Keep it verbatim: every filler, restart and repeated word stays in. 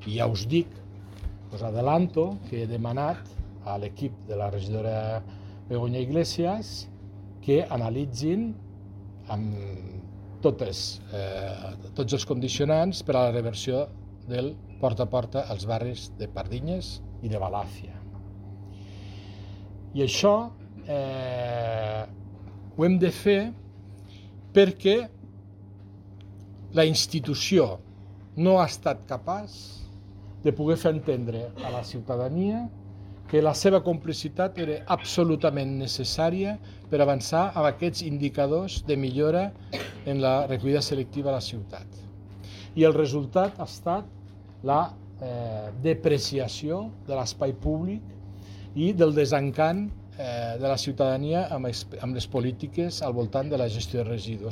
I ja us dic, us adelanto, que he demanat a l'equip de la regidora Begoña Iglesias que analitzin amb totes, eh, tots els condicionants per a la reversió del porta a porta als barris de Pardinyes i de Balàfia. I això eh, ho hem de fer perquè la institució no ha estat capaç de poder fer entendre a la ciutadania que la seva complicitat era absolutament necessària per avançar amb aquests indicadors de millora en la recollida selectiva a la ciutat. I el resultat ha estat la eh, depreciació de l'espai públic i del desencant eh, de la ciutadania amb, amb les polítiques al voltant de la gestió de residus.